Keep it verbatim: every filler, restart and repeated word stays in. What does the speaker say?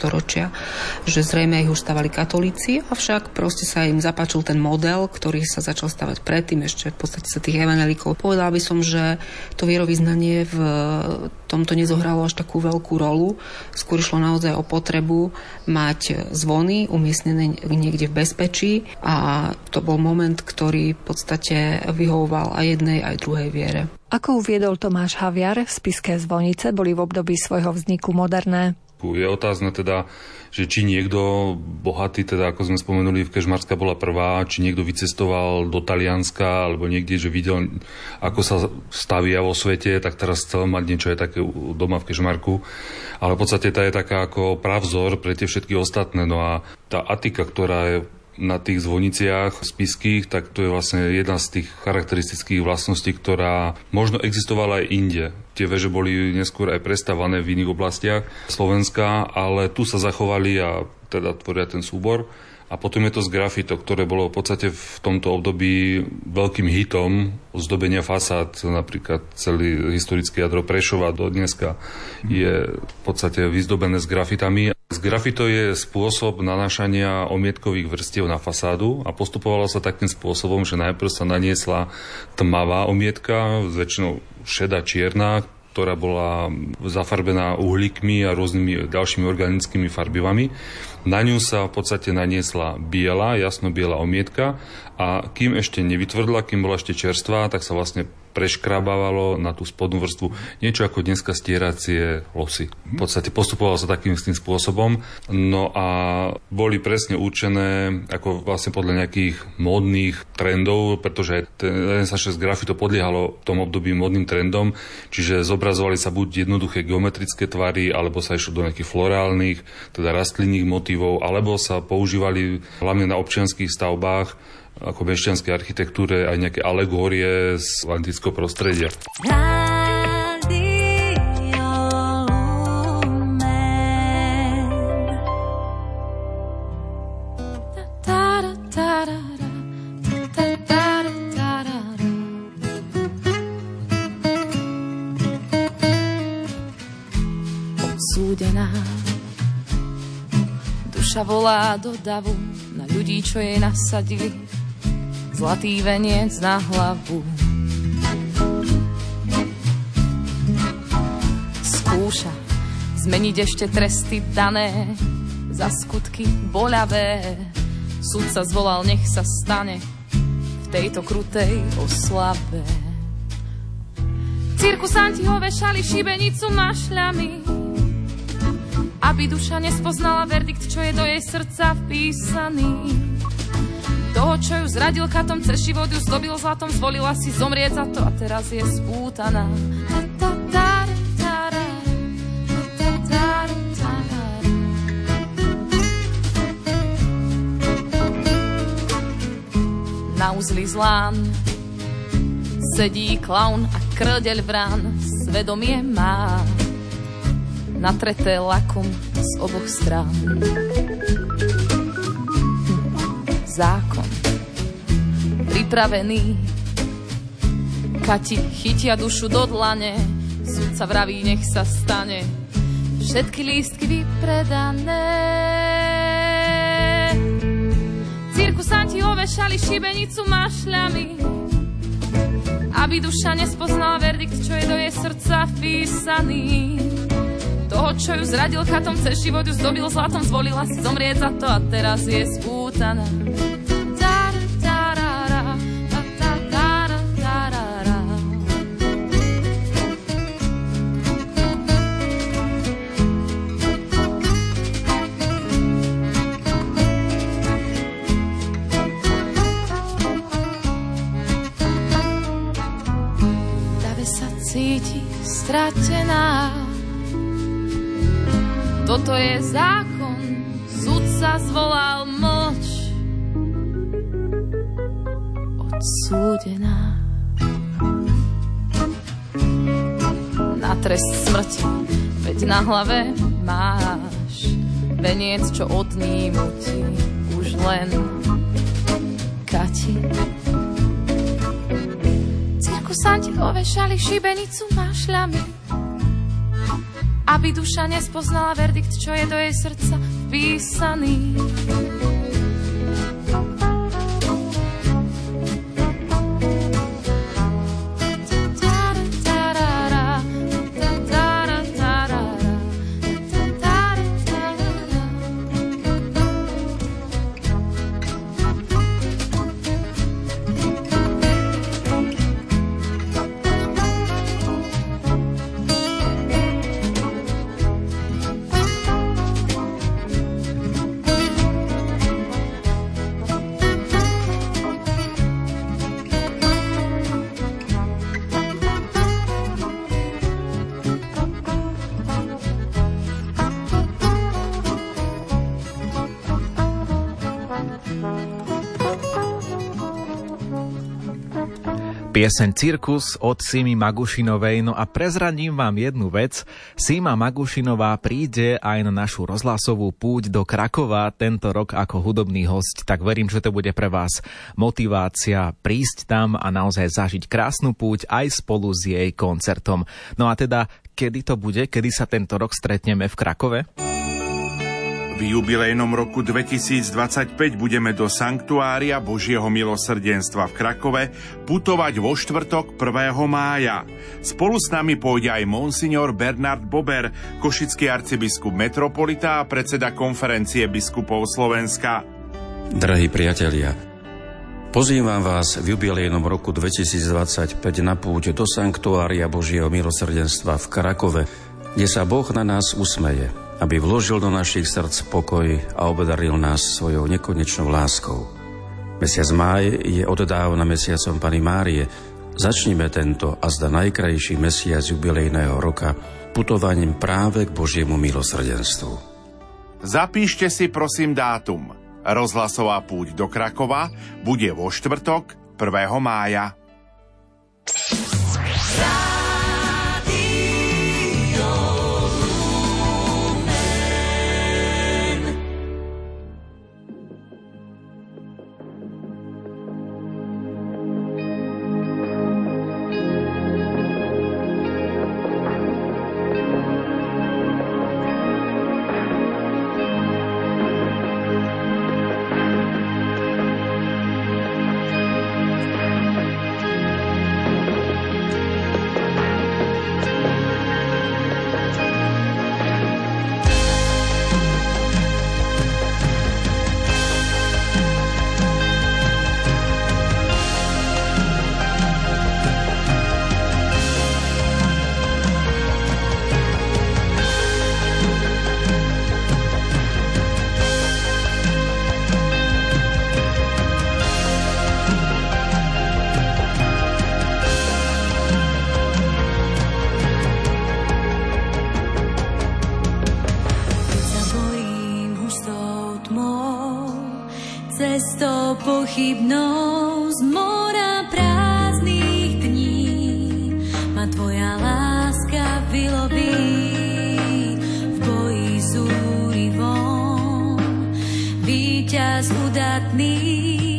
storočia, že zrejme ich už stavali katolíci, avšak proste sa im zapáčil ten model, ktorý sa začal stavať predtým, ešte v podstate sa tých evanjelíkov. Povedala by som, že to vierovyznanie v tomto nezohralo až takú veľkú rolu. Skôr išlo naozaj o potrebu mať zvony umiestnené niekde v bezpečí a to bol moment, ktorý v podstate vyhovoval aj jednej, aj druhej viere. Ako uviedol Tomáš Haviar, spišské zvonice boli v období svojho vzniku moderné. Je otázne teda, že či niekto bohatý, teda ako sme spomenuli, v Kežmarská bola prvá, či niekto vycestoval do Talianska alebo niekde, že videl, ako sa stavia vo svete, tak teraz chcel mať niečo aj také doma v Kežmarku. Ale v podstate tá je taká ako pravzor pre tie všetky ostatné. No a tá atika, ktorá je na tých zvoniciach spišských, tak to je vlastne jedna z tých charakteristických vlastností, ktorá možno existovala aj inde. Tie veže boli neskôr aj prestavané v iných oblastiach Slovenska, ale tu sa zachovali a teda tvoria ten súbor. A potom je to z grafito, ktoré bolo v podstate v tomto období veľkým hitom ozdobenia fasád. Napríklad celý historický jadro Prešova do dneska je v podstate vyzdobené s grafitami. Z grafito je spôsob nanášania omietkových vrstiev na fasádu a postupovalo sa takým spôsobom, že najprv sa naniesla tmavá omietka, väčšinou šedá čierna, ktorá bola zafarbená uhlíkmi a rôznymi ďalšími organickými farbivami. Na ňu sa v podstate naniesla biela, jasno biela omietka a kým ešte nevytvrdla, kým bola ešte čerstvá, tak sa vlastne preškrabávalo na tú spodnú vrstvu niečo ako dneska stieracie losy. V podstate postupovalo sa takým istým spôsobom. No a boli presne určené ako vlastne podľa nejakých módnych trendov, pretože ten renesančné grafito podliehalo v tom období módnym trendom, čiže zobrazovali sa buď jednoduché geometrické tvary, alebo sa išlo do nejakých florálnych, teda rastlinných motívov, alebo sa používali hlavne na občianskych stavbách ako mešťanskej architektúre aj nejaké alegórie z antického prostredia. Odsúdená duša volá do davu na ľudí, čo jej nasadili zlatý veniec na hlavu. Skúša zmeniť ešte tresty dané za skutky boľavé. Sudca zvolal, nech sa stane v tejto krutej oslave. Cirkusanti ho vešali šibenicu mašľami, aby duša nespoznala verdikt, čo je do jej srdca vpísaný. Toho, čo ju zradil katom, cez život ju zdobil zlatom, zvolila si zomrieť za to a teraz je spútaná. Na uzli zlán sedí klaun a krdeľ vrán, svedomie má natreté lakom z oboch strán. Zákon pripravený, kati chytia dušu do dlane, sudca vraví, nech sa stane, všetky lístky vypredané. Cirkusanti ovešali šibenicu mašľami, aby duša nespoznala verdikt, čo je do jej srdca vpísaný. Toho, čo ju zradil chatom, cez život ju zdobil zlatom, zvolila si zomrieť za to a teraz je spútaná. Dave sa cíti stratená. Toto je zákon, sudca zvolal, mlč. Odsúdená na trest smrti, veď na hlave máš veniec, čo odnímu ti už len kati. Cirkusanti ovešali šibenicu mašľami, aby duša nespoznala verdikt, čo je do jej srdca vpísaný. Pieseň Cirkus od Simy Magušinovej, no a prezradím vám jednu vec. Sima Magušinová príde aj na našu rozhlasovú púť do Krakova tento rok ako hudobný hosť, tak verím, že to bude pre vás motivácia prísť tam a naozaj zažiť krásnu púť aj spolu s jej koncertom. No a teda, kedy to bude, kedy sa tento rok stretneme v Krakove? V jubilejnom roku dvetisícdvadsaťpäť budeme do Sanktuária Božieho milosrdenstva v Krakove putovať vo štvrtok prvého mája. Spolu s nami pôjde aj monsignor Bernard Bober, košický arcibiskup metropolita a predseda konferencie biskupov Slovenska. Drahí priatelia, pozývam vás v jubilejnom roku dvetisícdvadsaťpäť na púť do Sanktuária Božieho milosrdenstva v Krakove, kde sa Boh na nás usmeje, aby vložil do našich srdc pokoj a obdaril nás svojou nekonečnou láskou. Mesiac máj je oddávna mesiacom Panny Márie. Začnime tento a zda najkrajší mesiac jubilejného roka putovaním práve k Božiemu milosrdenstvu. Zapíšte si prosím dátum. Rozhlasová púť do Krakova bude vo štvrtok prvého mája. Cestou pochybnou z mora prázdnych dní ma tvoja láska vyloví v boji zúrivom. Víťaz udatný